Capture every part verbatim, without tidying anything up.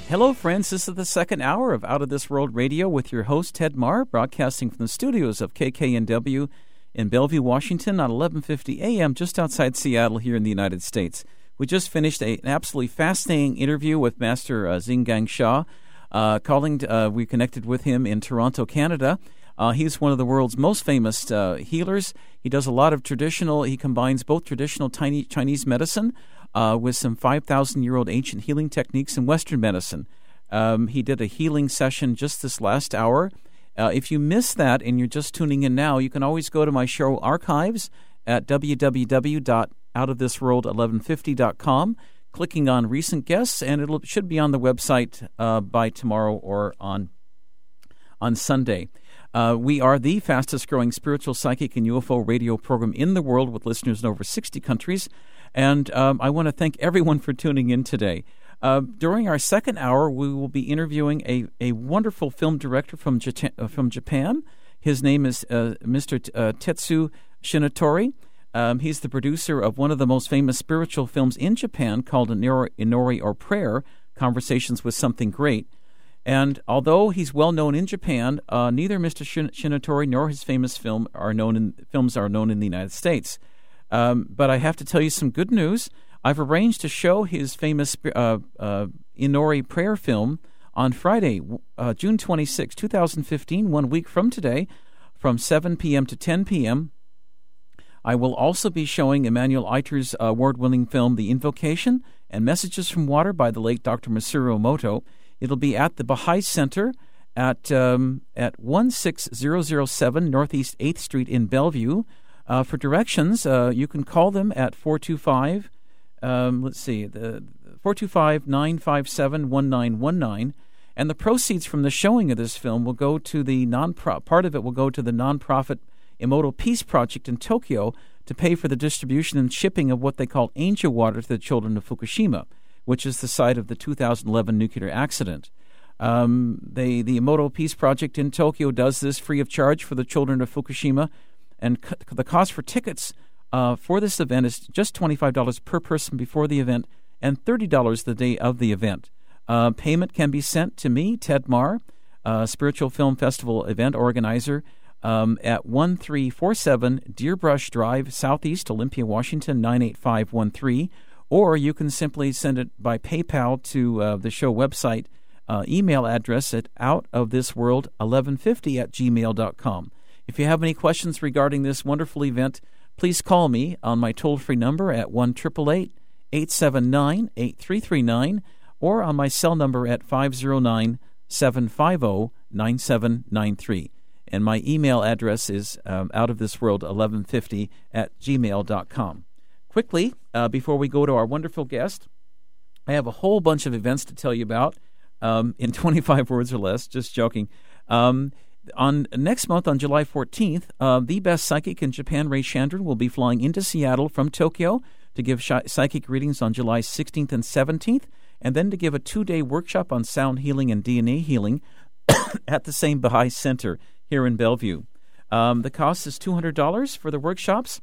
Hello, friends. This is the second hour of Out of This World Radio with your host, Ted Marr, broadcasting from the studios of K K N W in Bellevue, Washington, on eleven fifty A M, just outside Seattle here in the United States. We just finished a, an absolutely fascinating interview with Master uh, Zheng Shah. Uh, calling, uh, we connected with him in Toronto, Canada. Uh, he's one of the world's most famous uh, healers. He does a lot of traditional, he combines both traditional tiny Chinese medicine uh, with some five thousand year old ancient healing techniques in Western medicine. Um, he did a healing session just this last hour. Uh, if you missed that and you're just tuning in now, you can always go to my show archives at w w w dot out of this world eleven fifty dot com, clicking on recent guests, and it should be on the website uh, by tomorrow or on on Sunday. Uh, we are the fastest-growing spiritual, psychic, and U F O radio program in the world with listeners in over sixty countries, and um, I want to thank everyone for tuning in today. Uh, during our second hour, we will be interviewing a, a wonderful film director from Japan, uh, from Japan. His name is uh, Mister T- uh, Tetsu Shinatori. Um, he's the producer of one of the most famous spiritual films in Japan called Inori, Inori or Prayer, Conversations with Something Great. And although he's well known in Japan, uh, neither Mister Shin- Shinatori nor his famous film are known in, films are known in the United States. Um, but I have to tell you some good news. I've arranged to show his famous uh, uh, Inori Prayer film on Friday, uh, June twenty-sixth, twenty fifteen, one week from today, from seven p.m. to ten p.m. I will also be showing Emmanuel Eiter's award-winning film, The Invocation, and Messages from Water by the late Doctor Masaru Emoto. It'll be at the Baha'i Center at um, at one six zero zero seven Northeast eighth Street in Bellevue. Uh, for directions, uh, you can call them at four two five, um, let's see, the four two five, nine five seven, one nine one nine. And the proceeds from the showing of this film will go to the non part of it will go to the nonprofit Emoto Peace Project in Tokyo to pay for the distribution and shipping of what they call angel water to the children of Fukushima, which is the site of the two thousand eleven nuclear accident. Um, they, the Emoto Peace Project in Tokyo does this free of charge for the children of Fukushima, and c- the cost for tickets uh, for this event is just twenty-five dollars per person before the event and thirty dollars the day of the event. Uh, payment can be sent to me, Ted Marr, uh, Spiritual Film Festival event organizer, um, at one three four seven Deerbrush Drive, Southeast, Olympia, Washington, nine eight five one three. Or you can simply send it by PayPal to uh, the show website uh, email address at outofthisworld eleven fifty at gmail dot com. If you have any questions regarding this wonderful event, please call me on my toll-free number at one eight eight eight, eight seven nine, eight three three nine or on my cell number at five zero nine, seven five zero, nine seven nine three. And my email address is um, outofthisworld eleven fifty at gmail dot com. Quickly, uh, before we go to our wonderful guest, I have a whole bunch of events to tell you about um, in twenty-five words or less, just joking. Um, on next month, on July fourteenth, uh, the best psychic in Japan, Ray Chandran, will be flying into Seattle from Tokyo to give sh- psychic readings on July sixteenth and seventeenth, and then to give a two-day workshop on sound healing and D N A healing at the same Baha'i Center here in Bellevue. Um, the cost is two hundred dollars for the workshops.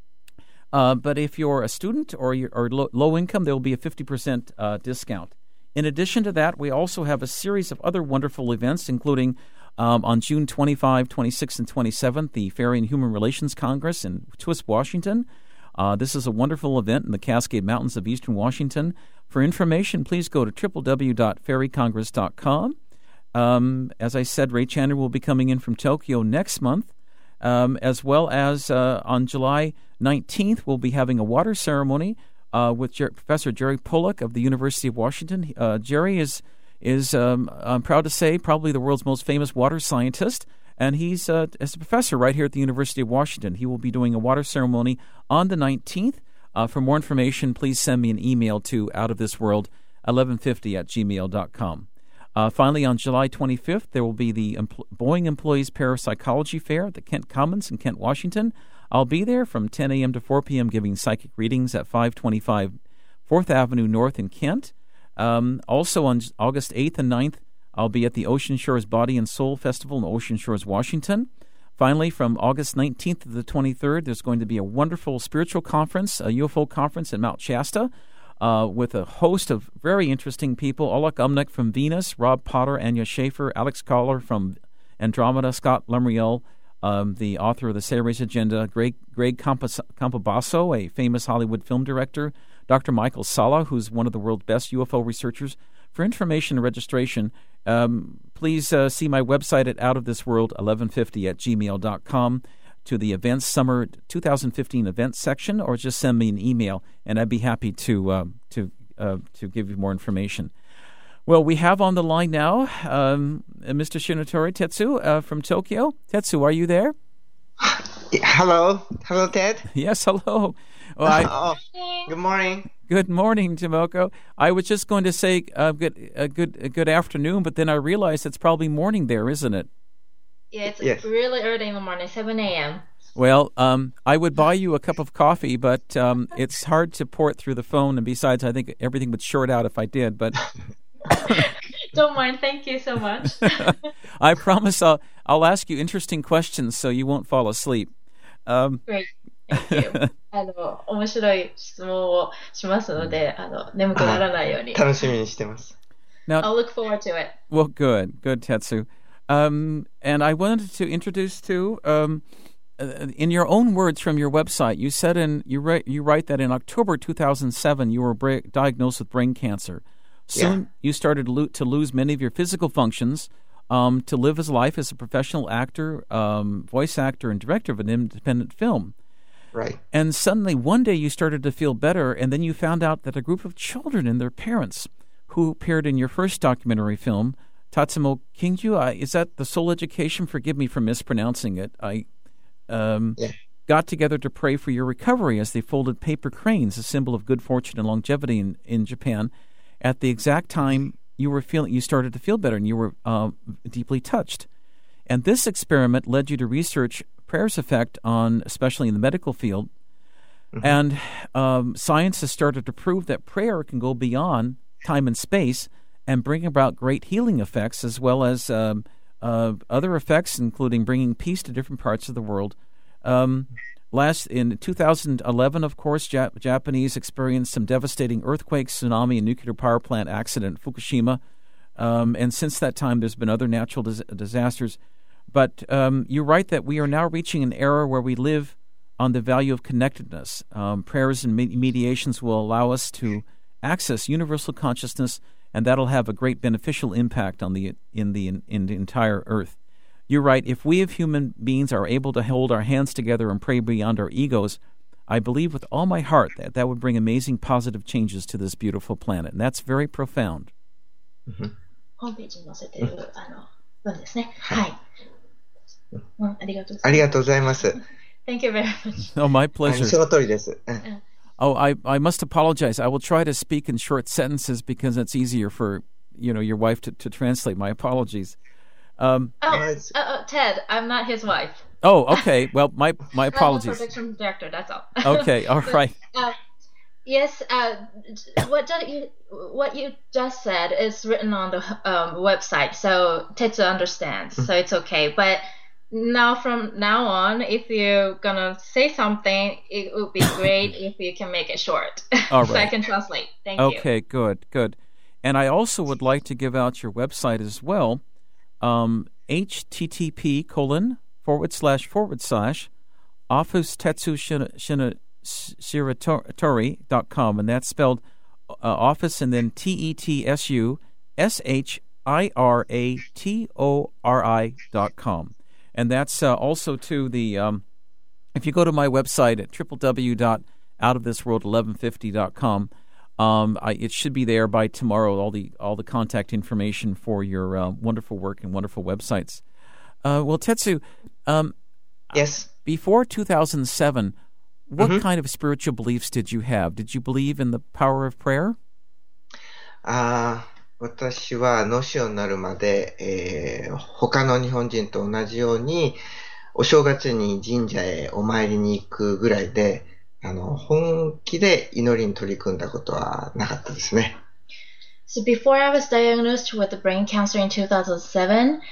Uh, but if you're a student or you're or low, low income, there will be a fifty percent uh, discount. In addition to that, we also have a series of other wonderful events, including um, on June twenty-fifth, twenty-sixth, and twenty-seventh, the Fairy and Human Relations Congress in Twiss, Washington. Uh, this is a wonderful event in the Cascade Mountains of eastern Washington. For information, please go to w w w dot fairy congress dot com. Um, as I said, Ray Chandran will be coming in from Tokyo next month. Um, as well as uh, on July nineteenth, we'll be having a water ceremony uh, with Jer- Professor Jerry Pollack of the University of Washington. Uh, Jerry is, is um, I'm proud to say, probably the world's most famous water scientist, and he's uh, as a professor right here at the University of Washington. He will be doing a water ceremony on the nineteenth. Uh, for more information, please send me an email to outofthisworld eleven fifty at gmail dot com. Uh, finally, on July twenty-fifth, there will be the Empl- Boeing Employees Parapsychology Fair at the Kent Commons in Kent, Washington. I'll be there from ten a.m. to four p.m. giving psychic readings at five twenty-five fourth Avenue North in Kent. Um, also on August eighth and ninth, I'll be at the Ocean Shores Body and Soul Festival in Ocean Shores, Washington. Finally, from August nineteenth to the twenty-third, there's going to be a wonderful spiritual conference, a U F O conference in Mount Shasta. uh, with a host of very interesting people. Oleg Umnick from Venus, Rob Potter, Anya Schaefer, Alex Collar from Andromeda, Scott Lemriel, um, the author of The Sailor's Agenda, Greg, Greg Campas- Campobasso, a famous Hollywood film director, Doctor Michael Sala, who's one of the world's best U F O researchers. For information and registration, um, please uh, see my website at out of this world eleven fifty at gmail dot com to the events summer twenty fifteen events section, or just send me an email, and I'd be happy to uh, to uh, to give you more information. Well, we have on the line now um, Mister Shinotori Tetsu uh, from Tokyo. Tetsu, are you there? Hello. Hello, Ted. Yes, hello. Well, I, oh, good morning. Good morning, Tomoko. I was just going to say uh, good, a good, a good afternoon, but then I realized it's probably morning there, isn't it? Yeah, it's Yes. really early in the morning, seven a.m. Well, um, I would buy you a cup of coffee, but um, it's hard to port through the phone, and besides, I think everything would short out if I did. But Don't mind, thank you so much. I promise I'll I'll ask you interesting questions so you won't fall asleep. Um, Great, thank you. あの、面白い質問をしますので、あの、眠くならないように。 楽しみにしてます。 now, I'll look forward to it. well, good, good, Tetsu. Um, and I wanted to introduce to, um, uh, in your own words from your website, you said in you write you write that in October two thousand seven you were bra- diagnosed with brain cancer. Soon Yeah. you started lo- to lose many of your physical functions, um, to live his life as a professional actor, um, voice actor, and director of an independent film. Right. And suddenly one day you started to feel better, and then you found out that a group of children and their parents who appeared in your first documentary film, Tatsumo Kingju, I, is that The Soul Education? Forgive me for mispronouncing it. I um, Yeah. got together to pray for your recovery as they folded paper cranes, a symbol of good fortune and longevity in, in Japan, at the exact time you were feeling you started to feel better and you were uh, deeply touched. And this experiment led you to research prayer's effect on, especially in the medical field. Mm-hmm. And um, science has started to prove that prayer can go beyond time and space and bring about great healing effects, as well as um, uh, other effects, including bringing peace to different parts of the world. Um, last in two thousand eleven, of course, Jap- Japanese experienced some devastating earthquakes, tsunami, and nuclear power plant accident at Fukushima. Um, and since that time, there's been other natural dis- disasters. But um, you write that we are now reaching an era where we live on the value of connectedness. Um, prayers and me- mediations will allow us to access universal consciousness, and that'll have a great beneficial impact on the in the in, in the entire earth. You write, if we as human beings are able to hold our hands together and pray beyond our egos, I believe with all my heart that that would bring amazing positive changes to this beautiful planet. And that's very profound. Mm-hmm. ホームページに載せてる、あの、文ですね。はい。うん、ありがとうございます。 ありがとうございます。 Thank you very much. Oh, my あの pleasure. その通りです。うん Oh, I, I must apologize. I will try to speak in short sentences because it's easier for, you know, your wife to, to translate. My apologies. Um, Oh, Uh, it's- uh, uh, Ted, I'm not his wife. oh, okay. Well, my, my I'm a apologies. production director, that's all. Okay, all right. Uh, yes, uh, what ju- you what you just said is written on the um, website, so Tetsu understands, so it's okay. But now from now on, if you're gonna say something, it would be great if you can make it short, All so I right. can translate. Thank you. Okay, good, good. And I also would like to give out your website as well, um, http colon forward slash forward slash office tetsu shiratori dot com, and that's spelled uh, office and then T E T S U S H I R A T O R I dot com. And that's uh, also to the, um, if you go to my website at w w w dot out of this world eleven fifty dot com, um, I, it should be there by tomorrow, all the all the contact information for your uh, wonderful work and wonderful websites. Uh, well, Tetsu, um, Yes. before two thousand seven, what Mhm. kind of spiritual beliefs did you have? Did you believe in the power of prayer? あー私は脳腫瘍になるまで、えー他の日本人と同じように、お正月に神社へお参りに行くぐらいで、あの、本気で祈りに取り組んだことはなかったですね。 So before I was diagnosed with the brain cancer in two thousand seven,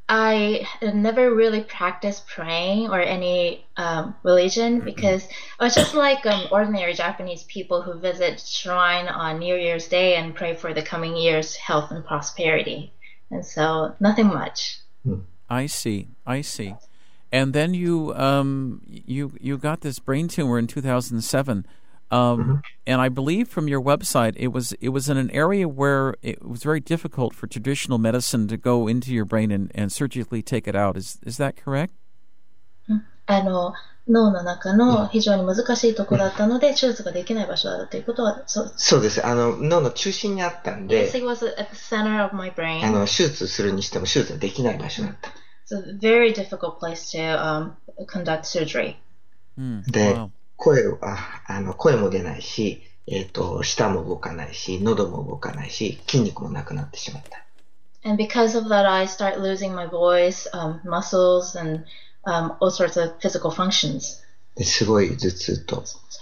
I never really practiced praying or any um, religion because I was just like um, ordinary Japanese people who visit shrine on New Year's Day and pray for the coming year's health and prosperity. And so nothing much. I see. I see. And then you um, you you got this brain tumor in two thousand seven. Um, mm-hmm. And I believe from your website, it was it was in an area where it was very difficult for traditional medicine to go into your brain and, and surgically take it out. Is is that correct? あの脳の中の非常に難しいところだったので、手術ができない場所だということはそう。 そうです。あの脳の中心にあったんで、 Yes, it was at the center of my brain. あの手術するにしても手術ができない場所だった。 It's a very difficult place to um, conduct surgery. で、wow. 声はあの声も出ないし、えっと舌も動かないし、喉も動かないし、筋肉もなくなってしまった。 And because of that, I start losing my voice, um, muscles, and um, all sorts of physical functions. ですごい頭痛と。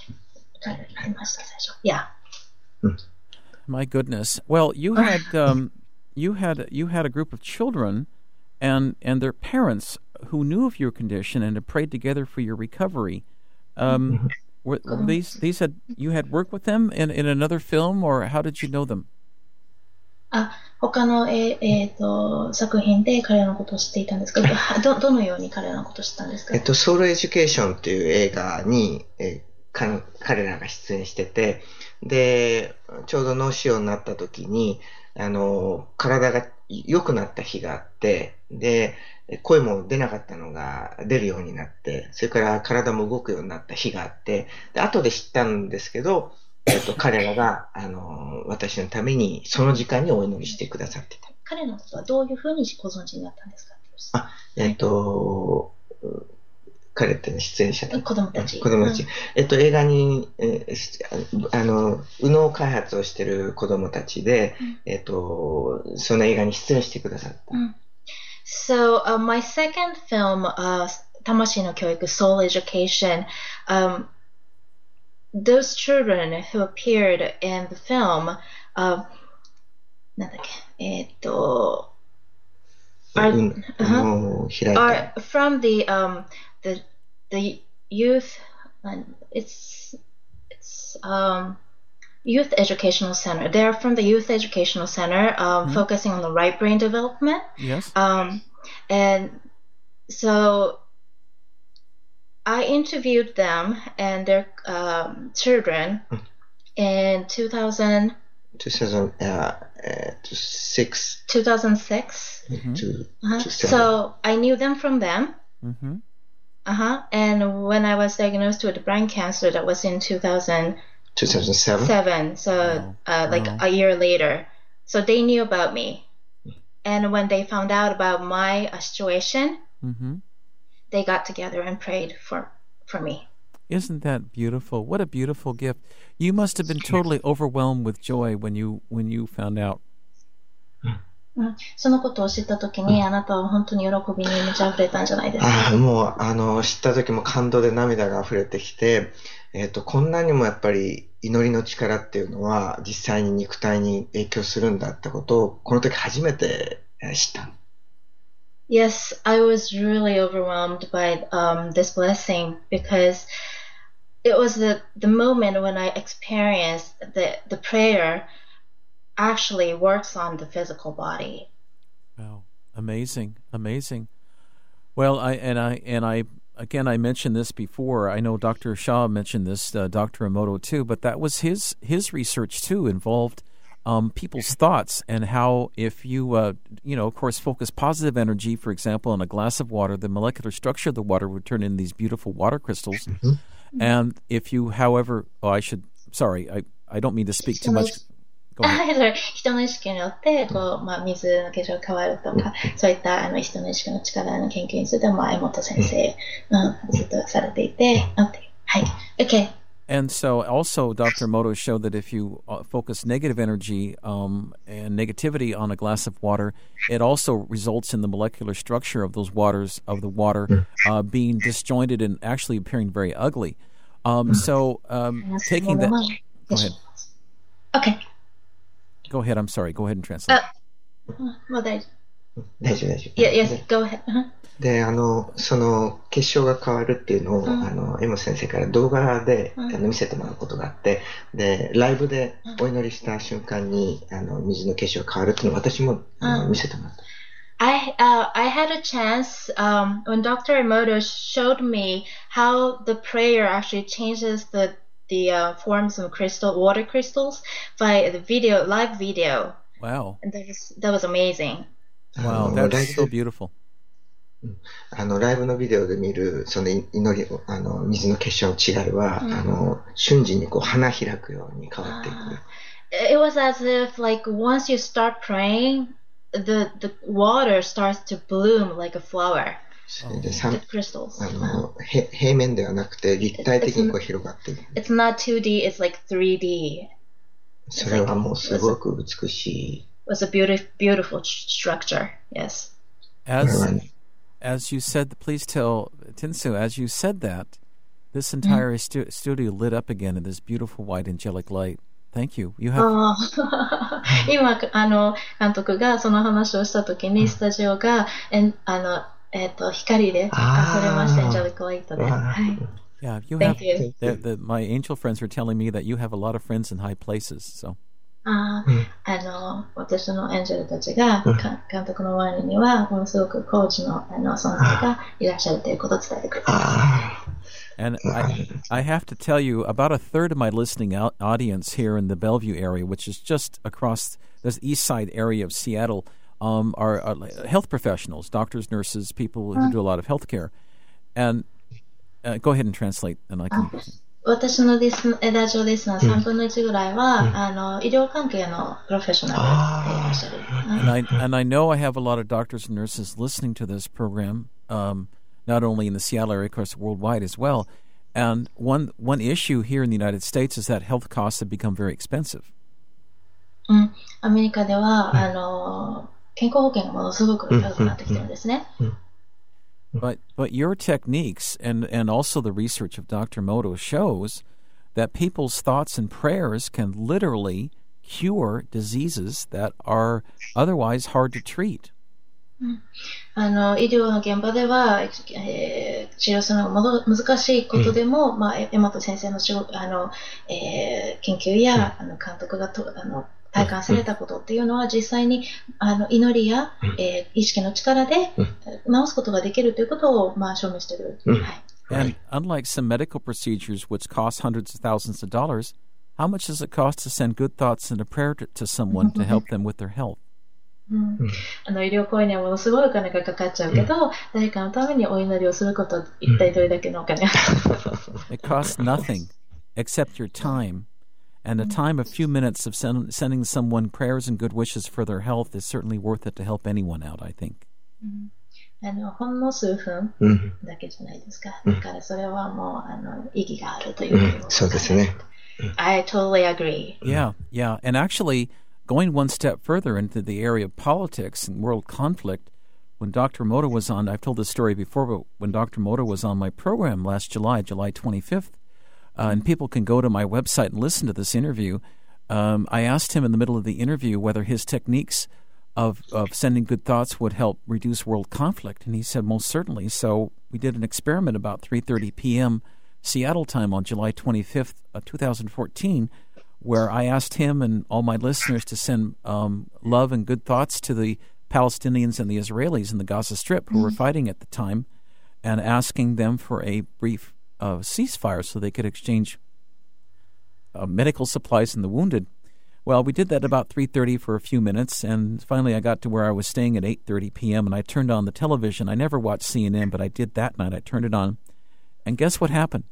Yeah. My goodness. Well, you had um, you had you had a group of children, and and their parents who knew of your condition and had prayed together for your recovery. Um, were, were these these had you had worked with them in, in another film, or how did you know them? あ、他のええー、と作品で彼のことを知っていたんですか？どどのように彼のことを知ったんですか？ えっとソウルエデュケーションっていう映画に、えー、か彼らが出演してて、でちょうど脳腫瘍になった時にあの体が良くなった日があって、で声も出なかったのが出るようになって、それから体も動くようになった日があって、で後で知ったんですけど、えっと、彼らがあの私のためにその時間にお祈りしてくださってた。 彼のことはどういうふうにご存知になったんですか？ あ、えっと、彼って出演者だ。 子供たち。 子供たち。うん、えっと、映画に、えー、あの、右脳開発をしている子供たちで、うん、えっと、その映画に出演してくださった。うん、 So, uh, my second film, uh, 魂の教育, Soul Education, um, those children who appeared in the film, uh, なんだっけ、えっと、are, uh-huh, are from the, um, the, the youth, it's, it's, um, Youth Educational Center. They're from the Youth Educational Center, um, mm-hmm. focusing on the right brain development. Yes. Um, and so I interviewed them and their um, children in two thousand. two thousand six. two thousand six. Mm-hmm. To, uh-huh. to so I knew them from them. Mm-hmm. Uh-huh. And when I was diagnosed with brain cancer, that was in two thousand. two thousand seven. Seven, so wow. uh, like wow. a year later. So they knew about me. And when they found out about my uh, situation, mm-hmm. they got together and prayed for, for me. Isn't that beautiful? What a beautiful gift. You must have been totally overwhelmed with joy when you when you found out. そのことを知ったときに、あなたは本当に喜びに満ち溢れたんじゃないですか。 ああ、もう、あの、知ったときも感動で涙が溢れてきて、えっと、こんなにもやっぱり祈りの力っていうのは実際に肉体に影響するんだってことを、この時初めて知った。 Yes, I was really overwhelmed by um, this blessing because it was the, the moment when I experienced the, the prayer actually works on the physical body. Wow, amazing, amazing. Well, I and I and I again I mentioned this before. I know Doctor Shaw mentioned this, uh, Doctor Emoto too, but that was his his research too involved um, people's thoughts and how if you uh, you know of course focus positive energy, for example, on a glass of water, the molecular structure of the water would turn into these beautiful water crystals. Mm-hmm. And if you, however, oh, I should sorry, I I don't mean to speak too much. 人の意識によってこう、まあ、水の結晶が変わるとか、そういったあの人の意識の力の研究についても、まあ、江本先生、うん、ずっとされていて、はい、OK. And so also Doctor Emoto showed that if you focus negative energy um, and negativity on a glass of water, it also results in the molecular structure of those waters, of the water, uh, being disjointed and actually appearing very ugly. Um, so um, taking that... Go ahead. Okay. Go ahead. I'm sorry. Go ahead and translate. Uh, well, 大丈夫、大丈夫。 Yeah, yes, go ahead. で、あの、その、結晶が変わるっていうのを、うん、あの、エモス先生から動画で、うん、あの見せてもらうことがあって、で、ライブでお祈りした瞬間に、あの、水の結晶が変わるっていうのを私も、あの、見せてもらった。 I, uh, I had a chance, um, when Doctor Emoto showed me how the prayer actually changes the, the, uh, forms of crystal, water crystals by the video, live video. Wow. And that was, that was amazing. Wow, that's so beautiful. あのライブのビデオで見るその祈りあの水の結晶の違いは、うん、あの瞬時にこう花開くように変わっていく。 It was as if like once you start praying, the the water starts to bloom like a flower. The crystals. あの平面ではなくて立体的にこう広がっていく。 It's not two D, it's like three D. それはもうすごく美しい。 It was a beautiful beautiful structure. Yes. As As you said, please tell Tinsu, as you said that, this entire stu- studio lit up again in this beautiful white angelic light. Thank you. You have. 今あの監督がその話をしたときにスタジオがえあのえっと光で明かされました。angelic light で。はい。 Yeah, you have. The, the, my angel friends are telling me that you have a lot of friends in high places. So. あ, うん、あの私のエンジェルたちが、うん、監督の周りにはものすごくコーチのあの存在がいらっしゃるということを伝えてくれます。 And I, I have to tell you, about a third of my listening out audience here in the Bellevue area, which is just across the east side area of Seattle, um, are, are health professionals, doctors, nurses, people who do a lot of healthcare. And uh, go ahead and translate, and I can. 私のリスラジオリスナーさんぶんのいちぐらいは、うん、あの医療関係のプロフェッショナルでいらっしゃる。 And I and I know I have a lot of doctors and nurses listening to this program, um, not only in the Seattle area, of course, worldwide as well. And one one issue here in the United States is that health costs have become very expensive. うん、アメリカでは、うん、あの健康保険がものすごく高くなってきてるんですね。うんうん But but your techniques and, and also the research of Doctor Emoto shows that people's thoughts and prayers can literally cure diseases that are otherwise hard to treat. あの医療の現場では、えー、治療するのが難しいことでも、うんまあ、江本先生のあの、えー、研究や、うん、あの監督がとあの体感されたことっていうのは実際にあの祈りや、うんえー、意識の力で、うん、治すことができるということを、まあ、証明している、うんはい、 And unlike some medical procedures which cost hundreds of thousands of dollars, how much does it cost to send good thoughts and a prayer to, to someone to help them with their health? うん、あの医療行為にはものすごいお金がかかっちゃうけど、うん、誰かのためにお祈りをすることは一体どれだけのお金がかかる It costs nothing except your time. And the time, a few minutes of send, sending someone prayers and good wishes for their health is certainly worth it to help anyone out, I think. あのほんの数分だけじゃないですか。だからそれはもうあの意義があるということです。 そうですね。 I totally agree. Yeah, yeah. And actually, going one step further into the area of politics and world conflict, when Doctor Emoto was on, I've told this story before, but when Doctor Emoto was on my program last July, July twenty-fifth, Uh, and people can go to my website and listen to this interview. Um, I asked him in the middle of the interview whether his techniques of, of sending good thoughts would help reduce world conflict, and he said most certainly. So we did an experiment about three thirty p.m. Seattle time on July twenty-fifth, uh, twenty fourteen, where I asked him and all my listeners to send um, love and good thoughts to the Palestinians and the Israelis in the Gaza Strip who mm-hmm. were fighting at the time, and asking them for a brief Uh, ceasefire so they could exchange uh, medical supplies and the wounded. Well, we did that about three thirty for a few minutes, and finally I got to where I was staying at eight thirty p.m., and I turned on the television. I never watched C N N, but I did that night. I turned it on, and guess what happened?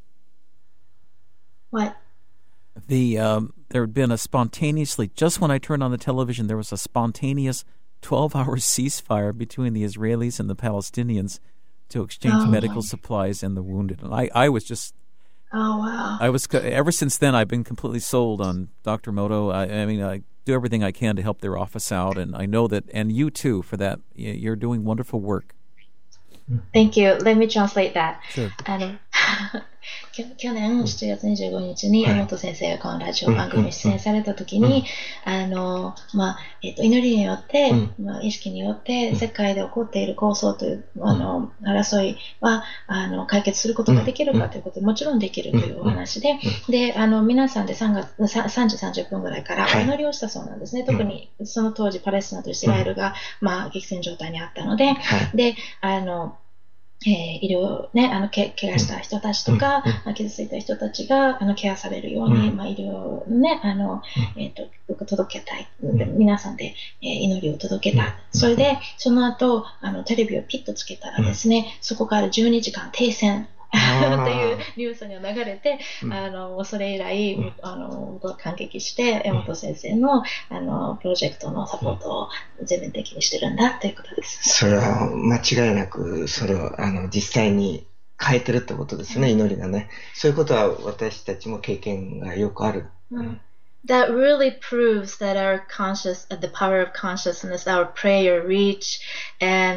What? The um, there had been a spontaneously, just when I turned on the television, there was a spontaneous twelve-hour ceasefire between the Israelis and the Palestinians to exchange oh, medical wow. supplies and the wounded. And I, I was just... Oh, wow. I was, ever since then, I've been completely sold on Doctor Emoto. I, I mean, I do everything I can to help their office out, and I know that, and you too, for that. You're doing wonderful work. Thank you. Let me translate that. Sure. あの去去年しちがつにじゅうごにちに山本先生がこのラジオ番組に出演されたときに、あの、まあ、えっと、祈りによって、まあ、意識によって、世界で起こっている抗争という、あの、争いは、あの、解決することができるかということで、もちろんできるというお話で、で、あの、皆さんでさんがつ、さんじさんじゅっぷんぐらいからお祈りをしたそうなんですね。特に、その当時、パレスチナとイスラエルが、まあ、激戦状態にあったので、で、あの、えー、医療ね、あの、け、怪我した人たちとか、うん、傷ついた人たちが、あの、ケアされるように、うん、まあ、医療ね、あの、えっ、ー、と、届けたい。皆さんで、えー、祈りを届けた。それで、その後、あの、テレビをピッとつけたらですね、そこからじゅうにじかん停戦。っていうニュースが流れて、あの、それ以来、あの、僕は感激して、山本先生の、あの、プロジェクトのサポートを全面的にしてるんだということです。 それは間違いなく、それを、あの、実際に変えてるってことですね、祈りがね。そういうことは私たちも経験がよくある。 うん、That really proves that our conscious, the power of consciousness, our prayer reach, and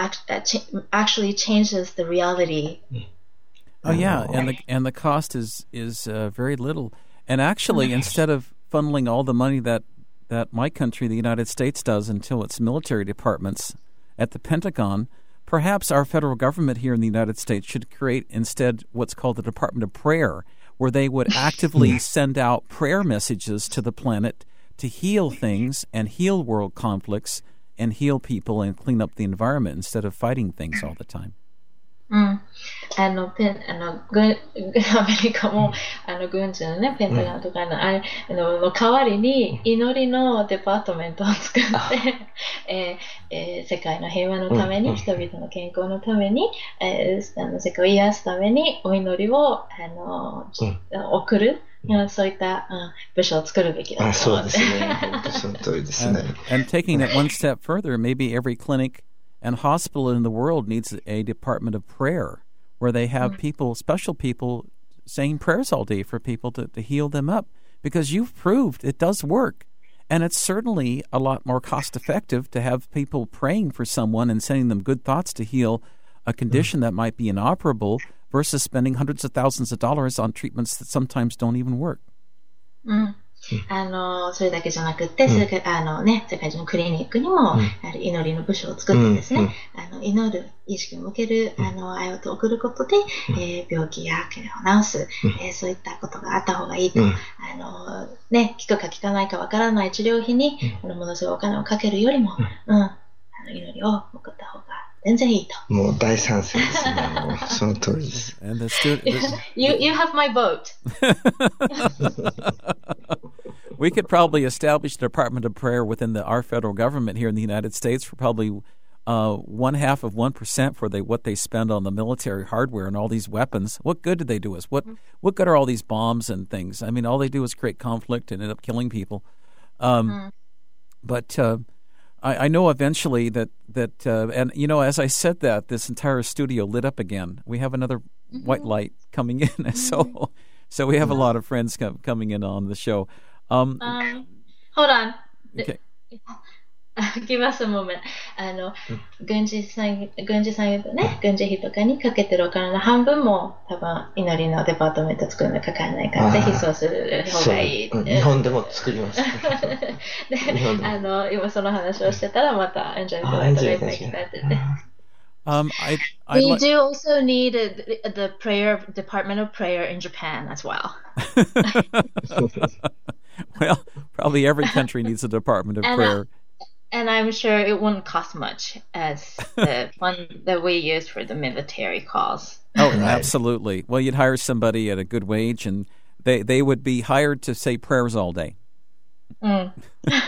actually changes the reality. Oh yeah, and the and the cost is is uh, very little. And actually, instead of funneling all the money that, that my country, the United States, does into its military departments at the Pentagon, perhaps our federal government here in the United States should create instead what's called the Department of Prayer, where they would actively send out prayer messages to the planet to heal things and heal world conflicts and heal people and clean up the environment instead of fighting things all the time. うん、あのペンあの軍アメリカもあの軍事のねペンタゴンとかの、うん、あれあのの代わりに祈りのデパートメントを作って、えーえー、世界の平和のために、うん、人々の健康のために、えー、あの世界を癒すためにお祈りをあの、うん、送る。そういった、うん、部署を作るべきだと思って。 そうですね。本当その通りですね。 And, and taking it one step further, maybe every clinic and hospital in the world needs a department of prayer where they have people, special people, saying prayers all day for people to, to heal them up, because you've proved it does work. And it's certainly a lot more cost-effective to have people praying for someone and sending them good thoughts to heal a condition that might be inoperable versus spending hundreds of thousands of dollars on treatments that sometimes don't even work. うん、あのそれだけじゃなくて、うん、それからあのね世界中のクリニックにも、うん、祈りの部署を作ってですね、うん、あの祈る意識を向ける、うん、あの愛を送ることで、うんえー、病気や怪我を治す、うんえー、そういったことがあった方がいいと、うん、あのね効くか効かないかわからない治療費に、うん、ものすごいお金をかけるよりも、うん、あの祈りを送った方が全然いいと。 もう大賛成ですね。もうその通りです。 And the stu- you, you have my vote. We could probably establish a Department of Prayer within the, our federal government here in the United States for probably uh, one half of one percent for they, what they spend on the military hardware and all these weapons. What good do they do us? What what good are all these bombs and things? I mean, all they do is create conflict and end up killing people. Um, mm. But uh, I, I know eventually that, that uh, and, you know, as I said that, this entire studio lit up again. We have another mm-hmm. white light coming in. Mm-hmm. So so we have a lot of friends com- coming in on the show. Um, um, hold on. Okay. Give us a moment. あの、軍事産業、軍事産業とね、軍事費とかにかけてるお金の半分も多分祈りのデパートメント作るのかかんないから、ぜひそうする方がいい。 日本でも作ります。 で、あの、今その話をしてたらまたエンジョイコメントがいっぱい来たってて。 Um, I, I we li- do also need a, the prayer department of prayer in Japan as well. Well, probably every country needs a department of and, prayer. Uh, and I'm sure it wouldn't cost much as the one that we use for the military calls. Oh, absolutely. Well, you'd hire somebody at a good wage, and they, they would be hired to say prayers all day. うん、あ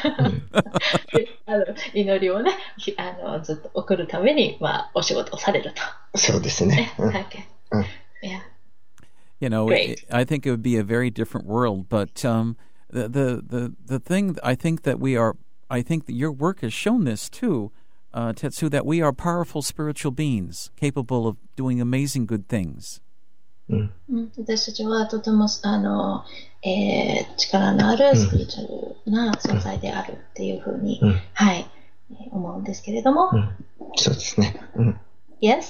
の祈りをね、あのずっと送るために、まあ、お仕事をされると。 そうですね。うん okay. うん Yeah. You know, it, I think it would be a very different world. But um, the, the the the thing I think that we are, I think that your work has shown this too, uh, Tetsu, that we are powerful spiritual beings capable of doing amazing good things. うん、 私たちはとてもあの、えー、力のあるスピリチュアルな存在であるっていうふうに、うんはい、思うんですけれども、 うん、そうですね。うん、 Yes?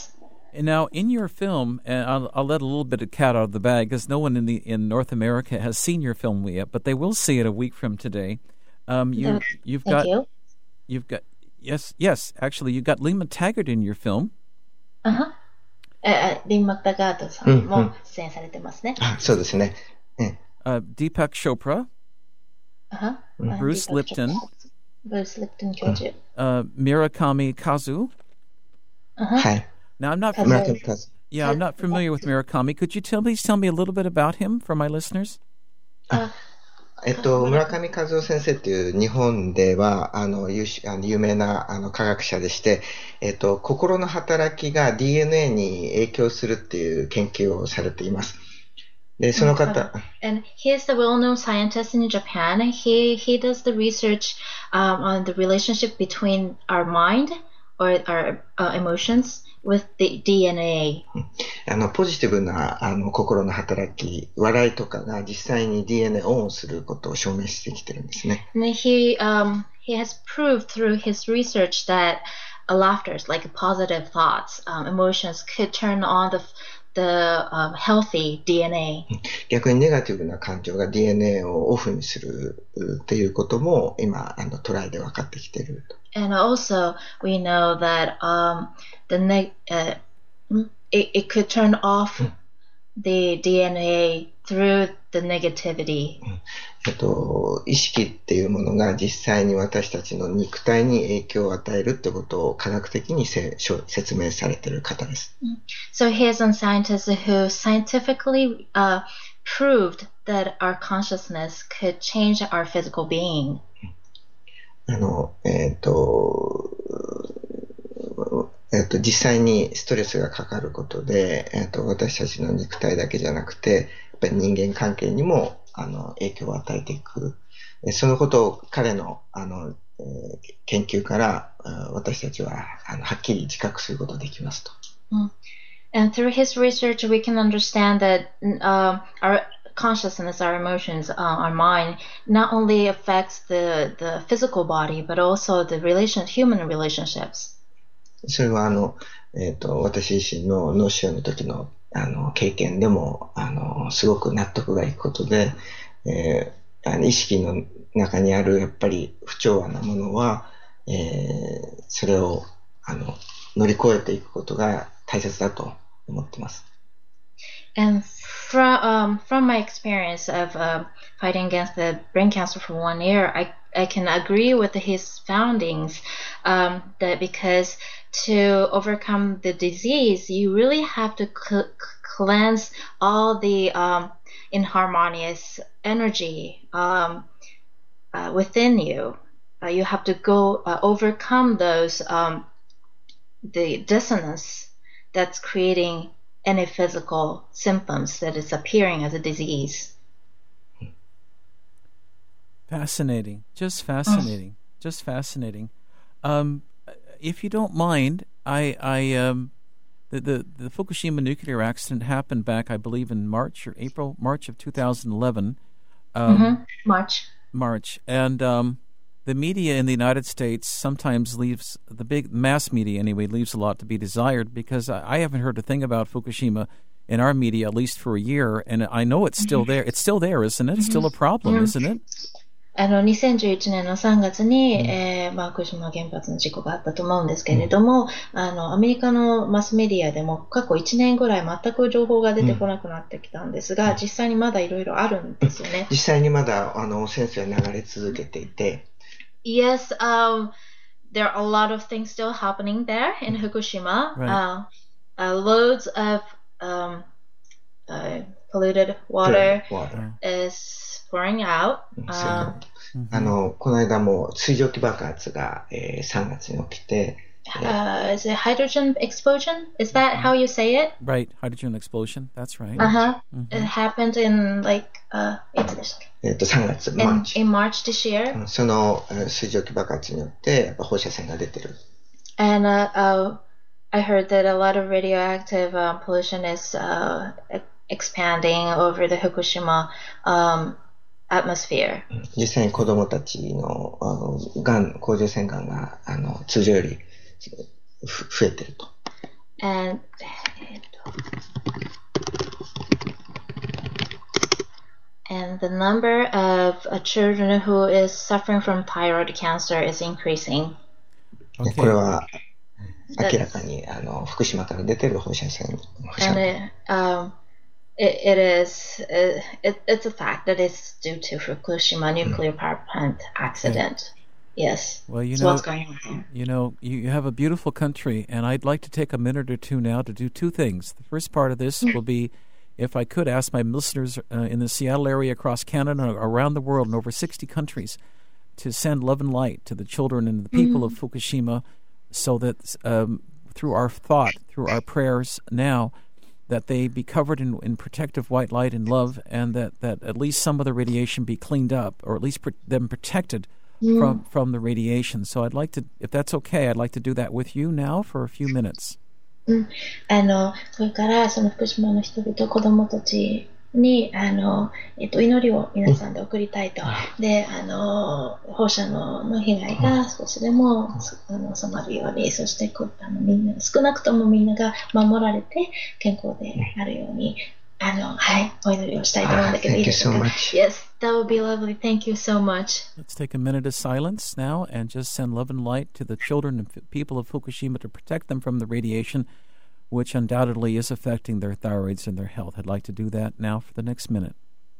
And now, in your film, and I'll, I'll let a little bit of cat out of the bag because no one in the in North America has seen your film yet, but they will see it a week from today. Um, you you've Thank got you. you've got yes yes actually you've got Lima Taggart in your film. あは。え、リン・マクタガートさんも出演されてますね。 あ、そうですね。え Uh, Deepak Chopra, あは。 Bruce Lipton, ブルース・リプトン教授。 uh, Murakami Kazu. あは。 はい。 Now, I'm not カズ村上和。 yeah I'm not familiar with Murakami. Could you tell please tell me a little bit about him for my listeners? あ、 えっと、村上和夫先生っていう日本では、あの、有しあの有名なあの科学者でして、えっと、心の働きが ディーエヌエー に影響するっていう研究をされています。で、その方、 And he is the well-known scientist in Japan. He he does the research um, on the relationship between our mind or our uh, emotions with the ディーエヌエー. あの、ポジティブなあの心の働き、笑いとかが実際に ディーエヌエー をオンすることを証明してきてるんですね。 And he um he has proved through his research that uh, laughter, like positive thoughts, um, emotions, could turn on the the um, healthy ディーエヌエー. 逆にネガティブな感情が ディーエヌエー をオフにするっていうことも今、あのトライで分かってきてると。 And also, we know that um, the neg- uh, it, it could turn off the ディーエヌエー through the negativity. えっと、意識っていうものが実際に私たちの肉体に影響を与えるってことを科学的にせ説明されている方です。 So here's a scientist who scientifically uh, proved that our consciousness could change our physical being. あの、えっと、えっと、実際にストレスがかかることで、えっと、私たちの肉体だけじゃなくて、やっぱり人間関係にもあの影響を与えていく。そのことを彼のあの、えー、研究から私たちはあのはっきり自覚することができますと。 And through his research, we can understand that uh, our consciousness, our emotions, uh, our mind, not only affects the, the physical body, but also the relation, human relationships. それはあの、えっと、私自身の脳腫瘍の時のあの経験でもあのすごく納得がいくことで、えー、あの意識の中にあるやっぱり不調和なものは、えー、それをあの乗り越えていくことが大切だと思ってます。 And from um, from my experience of uh, fighting against the brain cancer for one year, I I can agree with his foundings um, that because to overcome the disease, you really have to cl- cleanse all the um, inharmonious energy um, uh, within you. Uh, you have to go uh, overcome those um, the dissonance that's creating any physical symptoms that is appearing as a disease. Fascinating. Just fascinating. Oh. Just fascinating. Um, if you don't mind, I, I, um, the, the, the Fukushima nuclear accident happened back, I believe, in March or April, March of two thousand eleven. Um, mm-hmm. March. March. And um, the media in the United States sometimes leaves, the big mass media anyway, leaves a lot to be desired because I, I haven't heard a thing about Fukushima in our media, at least for a year, and I know it's still there. It's still there, isn't it? It's still a problem, mm-hmm. isn't it? あのにせんじゅういちねんのさんがつに、うんえーまあ、福島原発の事故があったと思うんですけれども、うん、あのアメリカのマスメディアでも過去いちねんぐらい全く情報が出てこなくなってきたんですが、うん、実際にまだいろいろあるんですよね。 実際にまだあの戦争は流れ続けていて。 Yes, um, there are a lot of things still happening there in Fukushima. Right. Uh, uh, loads of um, uh, polluted water, water is pouring out. Um, あのこの間も水蒸気爆発が、えー、さんがつに起きて、 uh, is it hydrogen explosion? Is that how you say it? Right, hydrogen explosion. That's right. Uh-huh. Mm-hmm. It happened in like uh, いつでしたっけ？ えっとさんがつ in, March. in March this year. その水蒸気爆発によってやっぱ放射線が出てる。 And uh, uh, I heard that a lot of radioactive uh, pollution is uh, expanding over the Fukushima um, atmosphere. 実際に子供たちのあのがん、甲状腺がんがあの通常より増えてると。 And and the number of uh, children who is suffering from thyroid cancer is increasing. でこれは明らかにあの福島から出てる放射線。 And it, um, it, it is it, it's a fact that it's due to Fukushima nuclear power plant accident. Yes. Well, you so know, what's going on here? You know, you, you have a beautiful country, and I'd like to take a minute or two now to do two things. The first part of this will be, if I could ask my listeners uh, in the Seattle area, across Canada, around the world, in over sixty countries, to send love and light to the children and the people mm-hmm. of Fukushima, so that um, through our thought, through our prayers now, that they be covered in, in protective white light and love, and that, that at least some of the radiation be cleaned up, or at least pr- them protected mm. from, from the radiation. So I'd like to, if that's okay, I'd like to do that with you now for a few minutes. うん、あのこれからその福島の人々、子どもたちにあの、えっと、祈りを皆さんで送りたいと。で、あの放射能の被害が少しでもあの収まるように、そしてこあのみんな少なくともみんなが守られて健康であるように、あのはいお祈りをしたいと思うんだけど、いいでしょうか。Yes, that would be lovely. Thank you so much. Let's take a minute of silence now and just send love and light to the children and f- people of Fukushima to protect them from the radiation, which undoubtedly is affecting their thyroids and their health. I'd like to do that now for the next minute.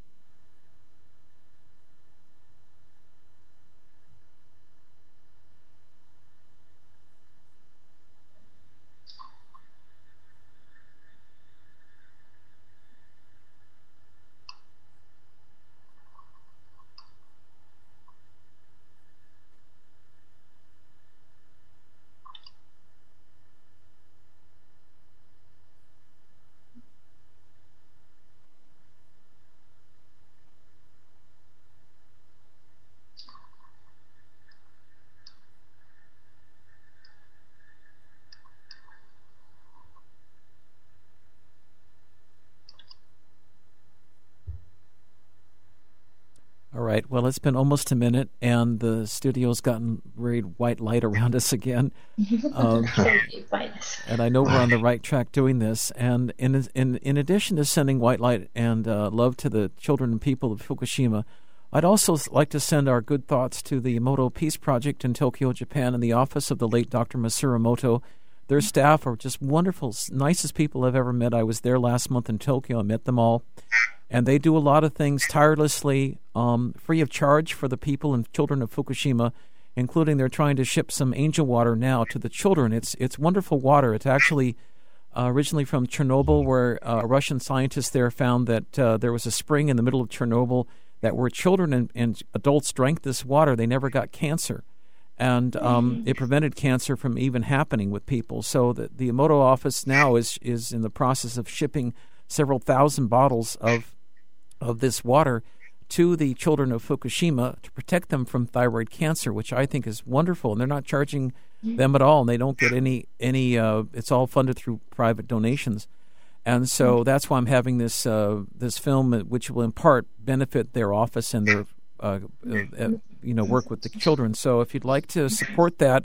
All right. Well, it's been almost a minute, and the studio's gotten very white light around us again. Um, and I know we're on the right track doing this. And in in in addition to sending white light and uh, love to the children and people of Fukushima, I'd also like to send our good thoughts to the Emoto Peace Project in Tokyo, Japan, and the office of the late Doctor Masaru Emoto. Their staff are just wonderful, nicest people I've ever met. I was there last month in Tokyo. I met them all. And they do a lot of things tirelessly, um, free of charge for the people and children of Fukushima, including they're trying to ship some angel water now to the children. It's it's wonderful water. It's actually uh, originally from Chernobyl, where uh, Russian scientists there found that uh, there was a spring in the middle of Chernobyl that where children and, and adults drank this water, they never got cancer. And um, it prevented cancer from even happening with people. So the, the Emoto office now is is in the process of shipping several thousand bottles of of this water to the children of Fukushima to protect them from thyroid cancer, which I think is wonderful. And they're not charging them at all, and they don't get any, any uh, it's all funded through private donations. And so that's why I'm having this uh, this film, which will in part benefit their office and their uh, uh, you know work with the children. So if you'd like to support that,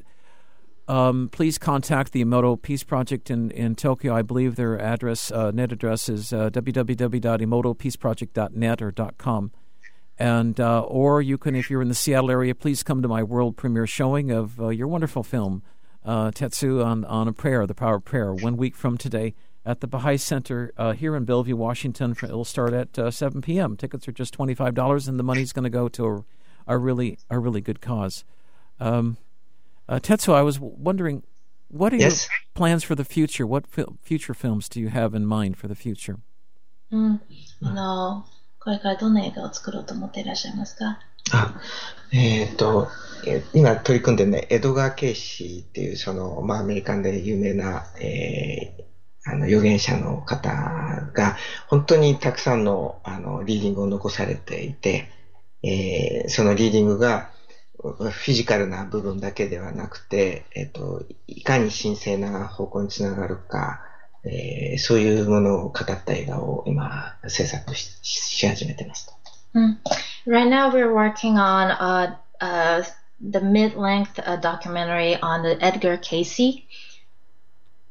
Um, please contact the Emoto Peace Project in, in Tokyo. I believe their address, uh, net address is uh, w w w dot emoto peace project dot net or .com. And, uh, or you can, if you're in the Seattle area, please come to my world premiere showing of uh, your wonderful film, uh, Tetsu on, on a Prayer, The Power of Prayer, one week from today at the Baha'i Center uh, here in Bellevue, Washington. It'll start at uh, seven p.m. Tickets are just twenty-five dollars, and the money's going to go to a, a really a really good cause. Um, Uh, Tetsuo, I was wondering, what are yes. your plans for the future? What fi- future films do you have in mind for the future? うん、あのこれからどんな映画を作ろうと思っていらっしゃいますか？ あ、えっと、今取り組んでるね、エドガー・ケイシーっていうその、まあ、アメリカンで有名な、えー、あの預言者の方が本当にたくさんのあのリーディングを残されていて、えー、そのリーディングがフィジカルな部分だけではなくて、えっと、いかに神聖な方向につながるか、えー、そういうものを語った映画を今制作 し, し始めてます。 Mm. Right now we're working on uh, uh, the mid-length uh, documentary on the Edgar Cayce.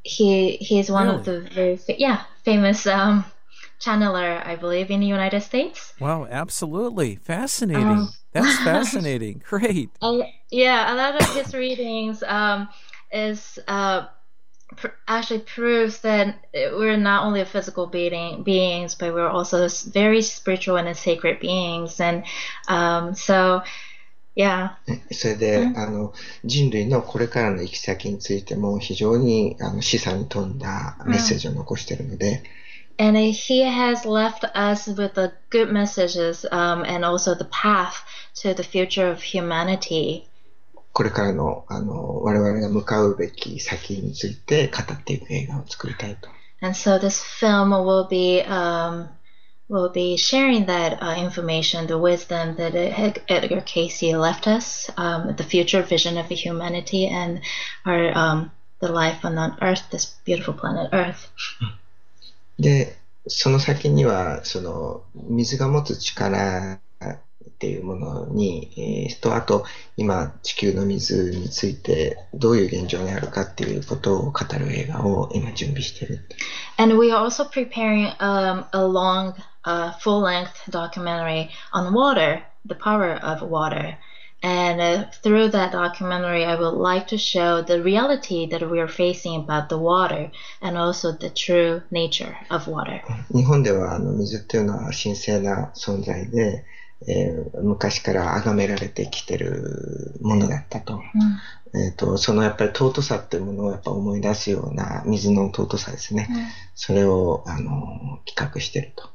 he he's one Really? of the very fa- yeah famous um, channeler, I believe, in the United States. Wow, absolutely. Fascinating. Um, That's fascinating. Great. a- yeah, a lot of his readings um, is uh, pr- actually proves that we're not only a physical being, beings, but we're also s- very spiritual and sacred beings. And um, so, yeah. ねそれで、あの、人類のこれからの行き先についても非常にあの示唆に富んだメッセージを残しているので、 And he has left us with the good messages um, and also the path to the future of humanity. これからの、あの、我々が向かうべき先について語っていく映画を作りたいと。 And so this film will be um, will be sharing that uh, information, the wisdom that Ed- Edgar Casey left us, um, the future vision of humanity, and our um, the life on Earth, this beautiful planet Earth. で、その先には、その、水が持つ力っていうものに、えー、と、あと、今、地球の水について、どういう現状にあるかっていうことを語る映画を今準備している。 And we are also preparing um, a long, uh, full-length documentary on water, the power of water. And uh, through that documentary, I would like to show the reality that we are facing about the water and also the true nature of water. 日本では、あの、水っていうのは神聖な存在で、えー昔から崇められてきてるものだったと。えっと、そのやっぱり尊さっていうものをやっぱ思い出すような水の尊さですね。それを、あの、企画してると。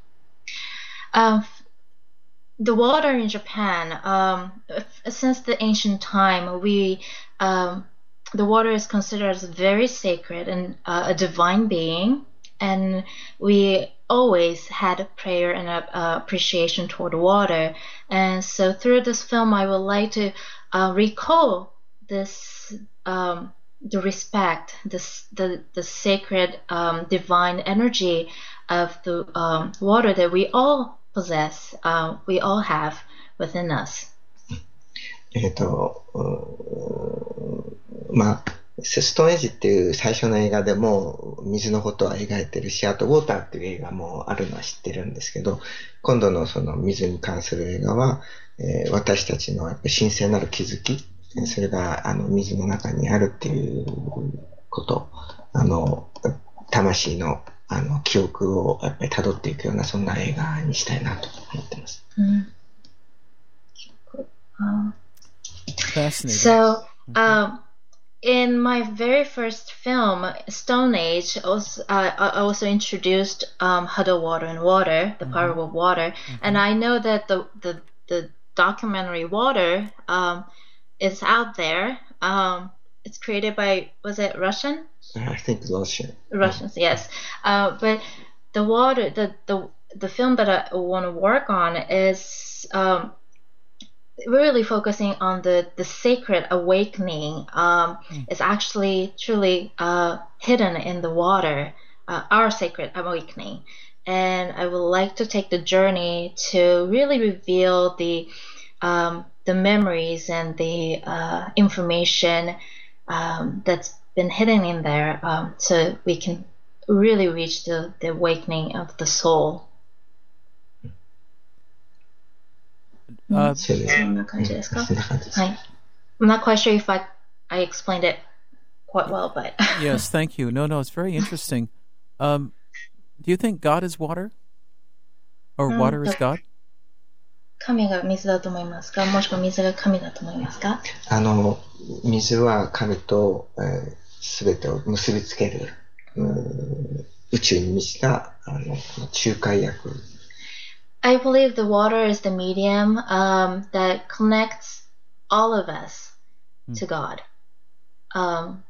Um, the water in Japan, um, since the ancient time, we um, the water is considered as very sacred and uh, a divine being, and we always had a prayer and a, uh, appreciation toward water. And so through this film, I would like to uh, recall this um, the respect, this the the sacred um, divine energy of the um, water that we all possess, uh, we all have within us. えっと、うーまあ、ストーンエイジっていう最初の映画でも水のことは描いてるし、あとウォーターっていう映画もあるのは知ってるんですけど、今度のその水に関する映画は、えー私たちのやっぱり神聖なる気づき、それがあの水の中にあるっていうこと、あの、魂のあの記憶をやっぱり辿っていくようなそんな映画にしたいなと思ってます。 Mm. Um, Fascinating. so, um, in my very first film, Stone Age, also, uh, I also introduced um, Huddle Water and Water, the power of water, and I know that the the, the documentary Water um, is out there. Um, it's created by, was it Russian? I think Russian. Russians, yes. Uh, but the water, the the the film that I want to work on is um, really focusing on the the sacred awakening. Um, Mm. It's actually truly uh, hidden in the water, uh, our sacred awakening. And I would like to take the journey to really reveal the um, the memories and the uh, information um, that's been hidden in there, um, so we can really reach the, the awakening of the soul. Uh, それで、 そんな感じですか？ そんな感じです。 はい。I'm not quite sure if I, I explained it quite well, but yes, thank you. No, no, it's very interesting. Um, do you think God is water? Or Mm, water is the- God? 神が水だと思いますか？もしくは水が神だと思いますか？ あの、水は神とすべ、えー、てを結びつける、うー宇宙に満ちたあの仲介役。 I believe the water is the medium um, that connects all of us to God. Um,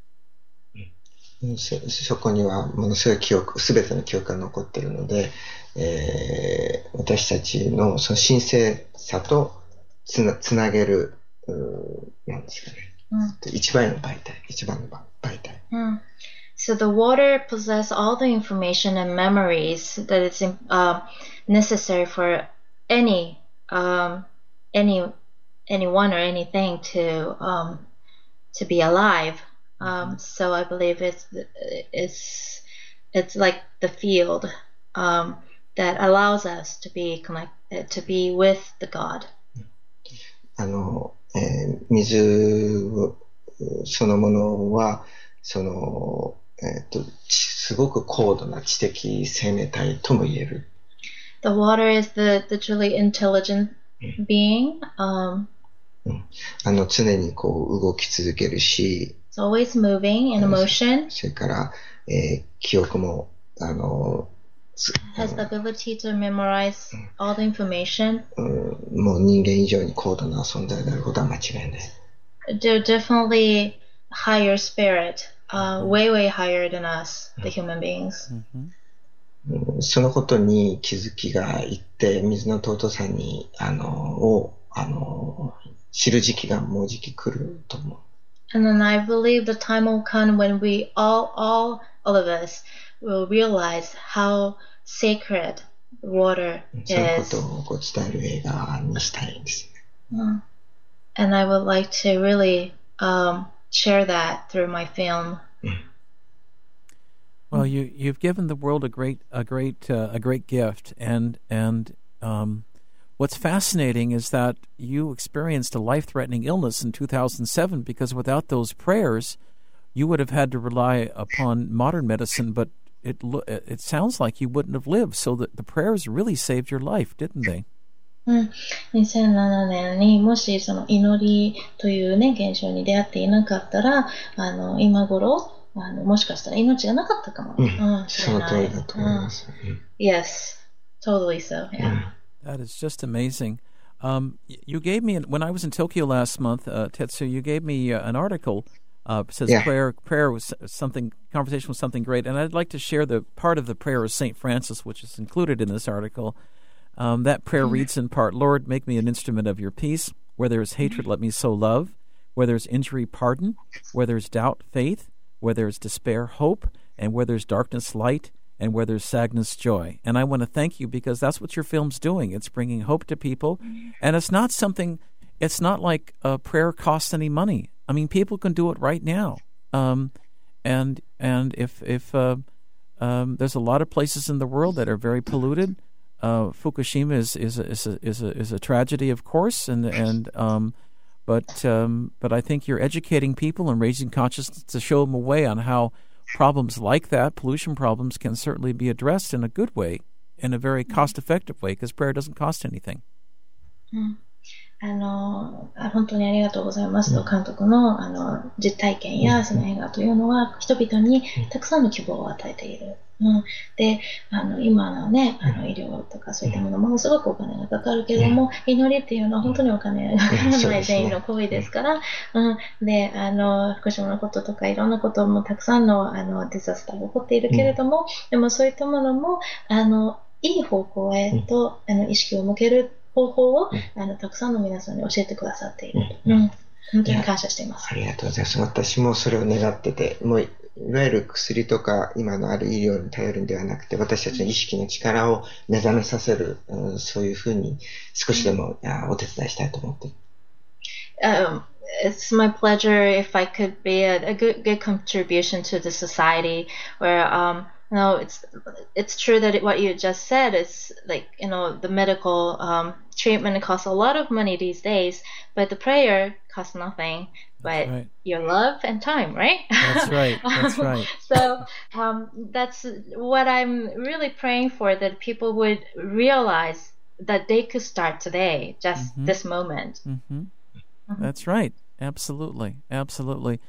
そ, そこにはものすごい記憶、すべての記憶が残っているので、えー、私たちのその神聖さとつ な, つなげる、うーなんですかね、 うん一番の媒体、一番の媒体。 Mm. So the water possesses all the information and memories that is uh, necessary for any um, any anyone or anything to um, to be alive. Um, so I believe it's it's it's like the field um, that allows us to be connected, to be with the God. あの、えー、水そのものはその、えー、とすごく高度な知的生命体とも言える。 The water is the, the truly intelligent being. Um, あの常にこう動き続けるし、 it's always moving in motion. それから、えー、記憶もあの has the ability to memorize all the information. もう人間以上に高度な存在であることは間違いない。 They're definitely higher spirit, uh, way way higher than us, the human beings. そのことに気づきがいって水の尊さにあのをあの知る時期がもうじき来ると思う。 And then I believe the time will come when we all, all, all of us will realize how sacred water is. そのことをこう伝える映画にしたいんですね。 Mm. And I would like to really um, share that through my film. Well, you you've given the world a great a great uh, a great gift, and and um, what's fascinating is that you experienced a life-threatening illness in two thousand seven because without those prayers, you would have had to rely upon modern medicine. But it it sounds like you wouldn't have lived. So that the prayers really saved your life, didn't they? うん、にせんななねんにもしその祈りというね現象に出会っていなかったら、あの今頃あのもしかしたら命がなかったかも。うん、 その通りだと思います。 Yes, totally so. Yeah. That is just amazing. Um, you gave me when I was in Tokyo last month, uh, Tetsu. You gave me uh, an article. Uh, says yeah. prayer. Prayer was something. Conversation was something great, and I'd like to share the part of the prayer of Saint Francis, which is included in this article. Um, that prayer mm-hmm. reads in part, Lord, make me an instrument of your peace. Where there is hatred, let me sow love. Where there is injury, pardon. Where there is doubt, faith. Where there is despair, hope. And where there is darkness, light. And where there's sadness, joy. And I want to thank you because that's what your film's doing. It's bringing hope to people. And it's not something, it's not like a prayer costs any money. I mean, people can do it right now. Um, and and if, if uh, um, there's a lot of places in the world that are very polluted. Uh, Fukushima is is a, is a is a is a tragedy, of course, and and um, but um, but I think you're educating people and raising consciousness to show them a way on how problems like that, pollution problems, can certainly be addressed in a good way, in a very cost-effective way, because prayer doesn't cost anything. あの本当にありがとうございますと監督のあの実体験やその映画というのは人々にたくさんの希望を与えている。うん、であの今のねあの医療とかそういったものものすごくお金がかかるけども、祈りっていうのは本当にお金がかからない善意の行為ですから、うん、であの福島のこととかいろんなこともたくさんのあのディザスターが起こっているけれども、でもそういったものもあのいい方向へとあの意識を向ける方法をあのたくさんの皆さんに教えてくださっている、うん、本当に感謝しています。 ありがとうございます。私もそれを願ってて、もういわゆる薬とか今のある医療に頼るんではなくて、私たちの意識の力を目覚めさせる、うん、そういうふうに少しでも、うん、お手伝いしたいと思っている。 Um, it's my pleasure if I could be a, a good, good contribution to the society where um, no, it's it's true that it, what you just said is like you know the medical um, treatment costs a lot of money these days, but the prayer costs nothing but right. your love and time, right? That's right. That's right. So um, that's what I'm really praying for, that people would realize that they could start today, just mm-hmm. this moment. Mm-hmm. Mm-hmm. That's right. Absolutely. Absolutely.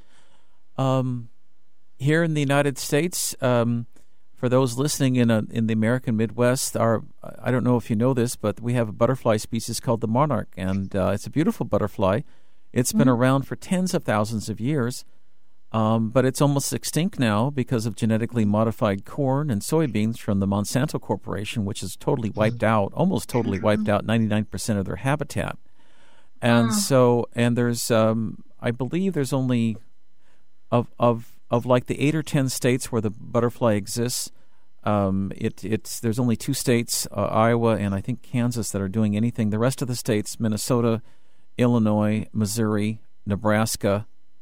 Um, here in the United States. Um, For those listening in a, in the American Midwest, our I don't know if you know this, but we have a butterfly species called the monarch, and uh, it's a beautiful butterfly. It's been mm-hmm. around for tens of thousands of years, um, but it's almost extinct now because of genetically modified corn and soybeans from the Monsanto Corporation, which has totally wiped out, almost totally wiped out ninety-nine percent of their habitat. And oh. so, and there's, um, I believe there's only of of Of like the eight or ten states where the butterfly exists, um, it, it's there's only two states, uh, Iowa and I think Kansas, that are doing anything. The rest of the states, Minnesota, Illinois, Missouri, Nebraska,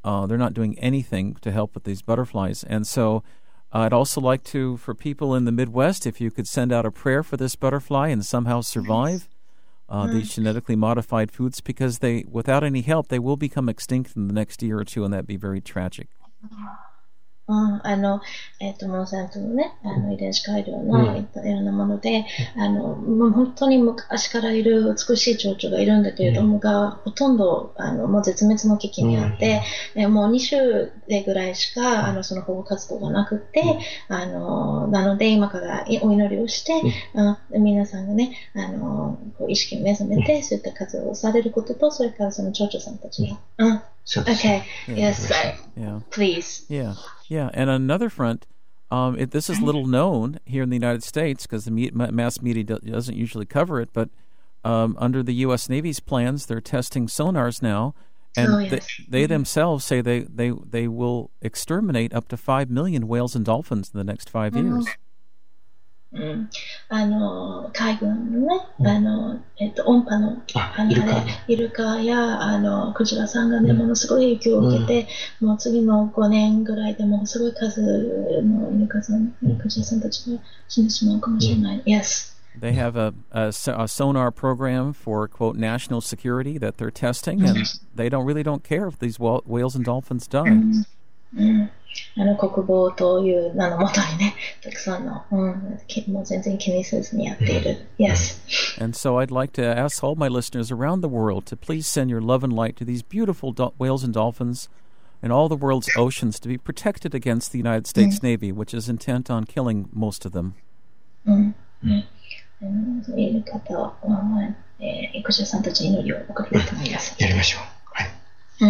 Uh, they're not doing anything to help with these butterflies. And so uh, I'd also like to, for people in the Midwest, if you could send out a prayer for this butterfly and somehow survive uh, mm. these genetically modified foods, because they, without any help, they will become extinct in the next year or two, and that'd be very tragic. うん、あの、えっと、モンサントのね、あの、遺伝子改良の、えっと、いろんなもので、あの、もう本当に昔からいる美しい蝶々がいるんだけれども、が、ほとんど、あの、もう絶滅の危機にあって、えもうに種類ぐらいしか、あの、その保護活動がなくて、あの、なので、今からお祈りをして、あ皆さんがね、あの、意識を目覚めて、そういった活動をされることと、それからその蝶々さんたちが、うん。Okay. Yeah. Yes, yeah. Please. Yeah. Yeah. And on another front, um, it, this is little known here in the United States because the me- mass media do- doesn't usually cover it, but um, under the U S Navy's plans, they're testing sonars now, and oh, yes. they, they mm-hmm. themselves say they, they, they will exterminate up to five million whales and dolphins in the next five years. Mm-hmm. うん、あの海軍のね、あのえっと音波のあのイルカやあのクジラさんがね、ものすごい影響を受けて、うん、もう次のごねんぐらいでもすごい数のイルカさん、クジラさんたちが死んでしまうかもしれない。うん、Yes. They have a, a, a sonar program for, quote, national security that they're testing, and they don't really don't care if these whales and dolphins die. うんうんあの国防という名のもとにね、たくさんの、うん、もう全然気にせずにやっている。Yes. And so I'd like to ask all my listeners around the world to please send your love and light to these beautiful do- whales and dolphins and all the world's oceans to be protected against the United States Navy, which is intent on killing most of them. うんうんそういう方は、えー、クジラさんたちに祈りを送りたいと思います。 やりましょう。はい。 うん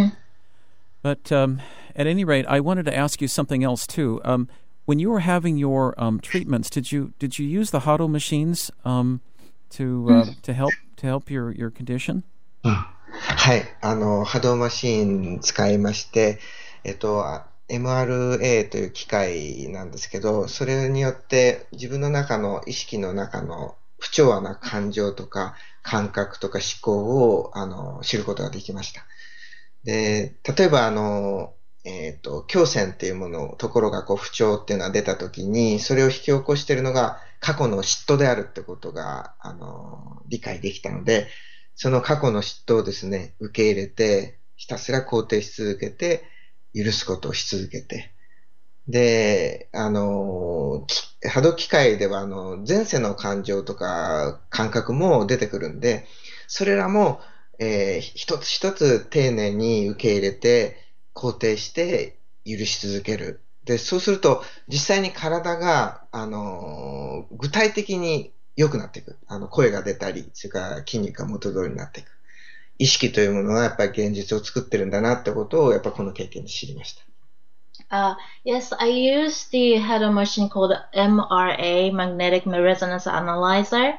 But um, at any rate, I wanted to ask you something else too. Um, when you were having your um, treatments, did you did you use the Hado machines um, to uh, to help to help your, your condition? うん、はい、あの波動マシーン使いまして、えっと エムアールエー という機械なんですけど、それによって自分の中の意識の中の不調和な感情とか感覚とか思考をあの知ることができました。で、例えばあの、えっと、胸腺っていうもの、ところがこう不調っていうのが出たときに、それを引き起こしているのが過去の嫉妬であるってことが、あの、理解できたので、その過去の嫉妬をですね、受け入れて、ひたすら肯定し続けて、許すことをし続けて、で、あの、波動機械では、あの、前世の感情とか感覚も出てくるんで、それらも、えー、一つ一つ丁寧に受け入れて、肯定して許し続ける。で、そうすると、実際に体が、あのー、具体的に良くなっていく。あの、声が出たり、それから筋肉が元通りになっていく。意識というものはやっぱり現実を作ってるんだなってことを、やっぱこの経験で知りました。 Uh, yes, I used the Hado machine called M R A, Magnetic Resonance Analyzer.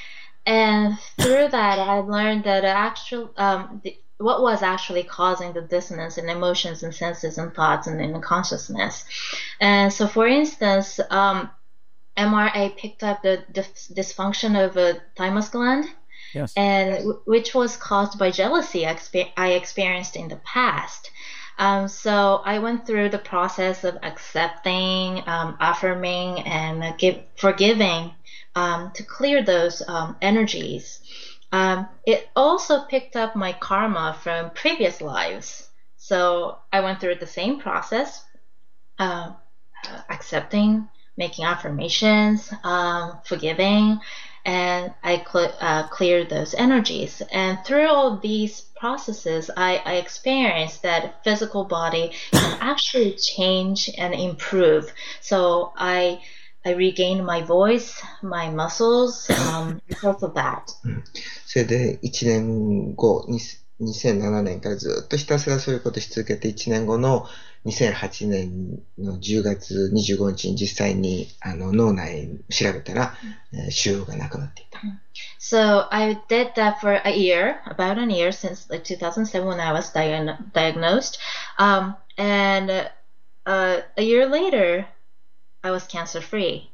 And through that, I learned that actual, um, the, what was actually causing the dissonance in emotions and senses and thoughts and in consciousness. And so, for instance, um, M R A picked up the dif- dysfunction of a thymus gland, yes. and w- which was caused by jealousy I, exper- I experienced in the past. Um, so I went through the process of accepting, um, affirming, and uh, give, forgiving. Um, to clear those um, energies. Um, it also picked up my karma from previous lives. So I went through the same process, uh, accepting, making affirmations, um, forgiving, and I cl- uh, cleared those energies. And through all these processes, I, I experienced that physical body can actually change and improve. So I I regained my voice, my muscles, um, because of that. それでいちねんご、にせんななねんからずっとひたすらそういうことし続けていちねんごのにせんはちねんのじゅうがつにじゅうごにちに実際にあの脳内調べたら、えー、腫瘍がなくなっていた。 So I did that for a year, about a year since like two thousand seven when I was diag- diagnosed. Um, and uh, a year later, I was cancer-free.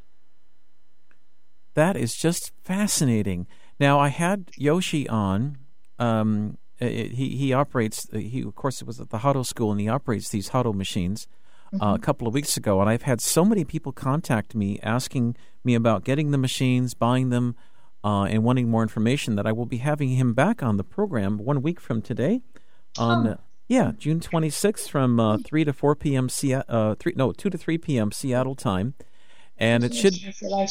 That is just fascinating. Now, I had Yoshi on, um, uh, he he operates. Uh, he of course it was at the Hado School, and he operates these Hado machines. Mm-hmm. Uh, a couple of weeks ago, and I've had so many people contact me asking me about getting the machines, buying them, uh, and wanting more information. That I will be having him back on the program one week from today, on oh. uh, yeah June twenty-sixth from uh, three to four p.m. Se- uh, three no two to three p.m. Seattle time, and it should.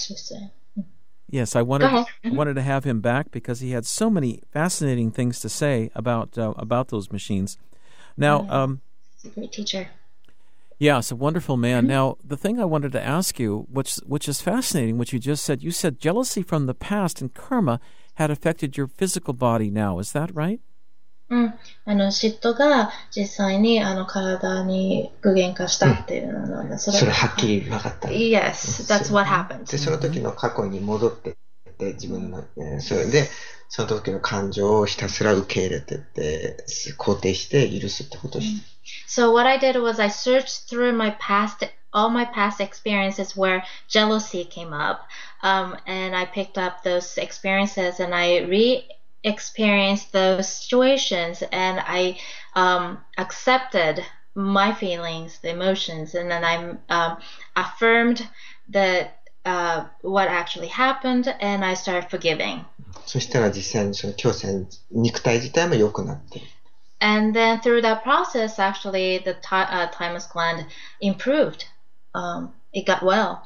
Yes, I wanted mm-hmm. wanted to have him back because he had so many fascinating things to say about uh, about those machines. Now, yeah. um, he's a great teacher. Yes, a wonderful man. Mm-hmm. Now, the thing I wanted to ask you, which which is fascinating, what you just said, you said jealousy from the past and karma had affected your physical body now. Is that right? うん、あの嫉妬が実際にあの体に具現化したっていうのなんだ。 それ、それはっきり分かった。 Yes, that's what happened. で、その時の過去に戻ってって自分の、それでその時の感情をひたすら受け入れてって肯定して許すってことをして。 So what I did was I searched through my past, all my past experiences where jealousy came up, um, and I picked up those experiences and I re-experienced those situations, and I um, accepted my feelings, the emotions, and then I um, affirmed that uh, what actually happened, and I started forgiving. そしたら実際にその胸腺、肉体自体も良くなって。 And then through that process, actually, the th- uh, thymus gland improved. Um, it got well.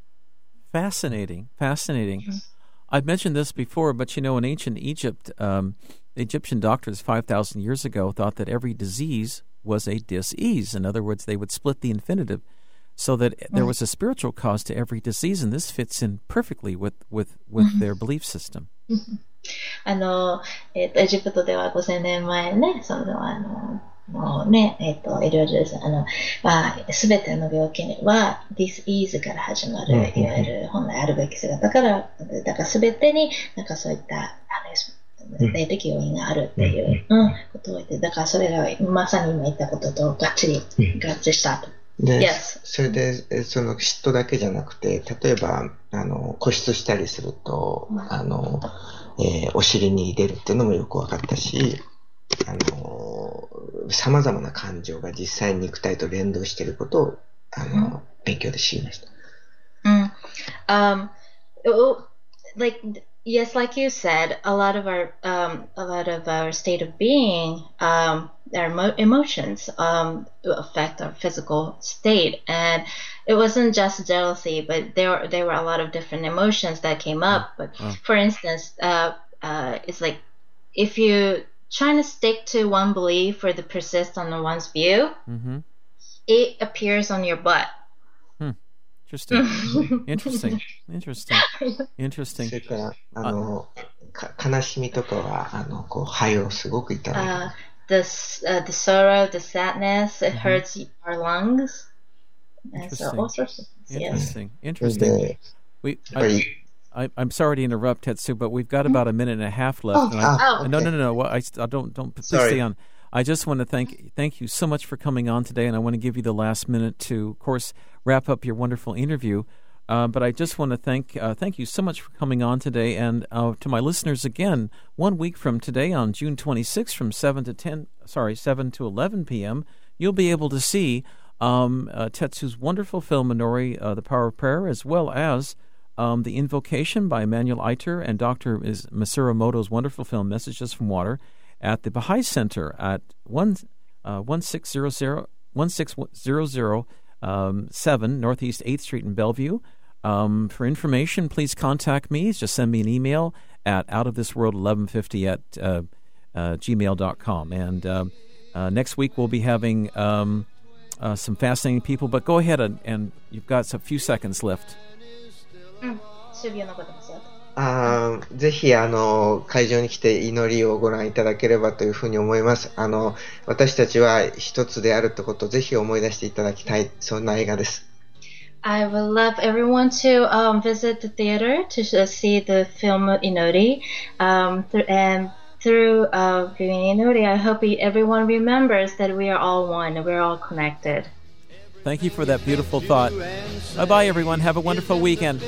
Fascinating, fascinating. Mm-hmm. I've mentioned this before, but you know, in ancient Egypt, um, Egyptian doctors five thousand years ago thought that every disease was a dis-ease. In other words, they would split the infinitive so that mm-hmm. there was a spiritual cause to every disease, and this fits in perfectly with, with, with mm-hmm. their belief system. Mm-hmm. あの、えっと、エジプトではごせんねんまえね、その、あの、もうね、えっと、医療従事者、あの、まあ、すべての病気は、dis-ease から始まる、いわゆる本来あるべき姿から、だからすべてになんかそういった、あの、霊的要因があるっていう、うん、ことを言って、だからそれがまさに今言ったこととがっちり合致したと。 で、yes. それで、その嫉妬だけじゃなくて、例えば、あの、固執したりすると、あの、えー、お尻に出るっていうのもよく分かったし、あの、様々な感情が実際に肉体と連動していることを、あの、mm. 勉強で知りました。 Mm. Um, like, yes, like you said, a lot of our, um, a lot of our state of being, um, our emo- emotions, um, affect our physical state. And it wasn't just jealousy, but there, there were a lot of different emotions that came up. But oh. for instance, uh, uh, it's like, if you trying to stick to one belief or to persist on the one's view, mm-hmm. it appears on your butt. Interesting. Interesting. Interesting. Interesting. それからあの悲しみとかはあのこう肺をすごく痛める。 Uh, the uh, the sorrow, the sadness, it mm-hmm. hurts our lungs. And so all sorts of things. Interesting. Yes. Interesting. We. I, I, I'm sorry to interrupt, Tetsu, but we've got about a minute and a half left. Oh, and I, oh, okay. No, no, no, no. Well, I, I don't don't please sorry. stay on. I just want to thank thank you so much for coming on today, and I want to give you the last minute to, of course, wrap up your wonderful interview. Uh, but I just want to thank uh, thank you so much for coming on today, and uh, to my listeners again. One week from today, on June twenty-sixth, from seven to ten, sorry, seven to eleven p.m., you'll be able to see um, uh, Tetsu's wonderful film Minori, uh, The Power of Prayer, as well as um, The Invocation by Emmanuel Eiter and Doctor Masaru Moto's wonderful film Messages from Water, at the Baha'i Center at one uh, one six zero zero one six zero zero um, seven Northeast eighth Street in Bellevue. Um, for information, please contact me. Just send me an email at outofthisworld eleven fifty at uh, uh, gmail dot com. And uh, uh, next week we'll be having um, uh, some fascinating people. But go ahead and, and you've got a few seconds left. Mm. あぜひあの会場に来て祈りをご覧いただければというふうに思います。あの私たちは一つであるということをぜひ思い出していただきたい、そんな映画です。 I would love everyone to um, visit the theater to see the film Inori, um, th- and through uh, viewing Inori, I hope everyone remembers that we are all one, we're all connected. Thank you for that beautiful thought. Bye bye, everyone. Have a wonderful weekend.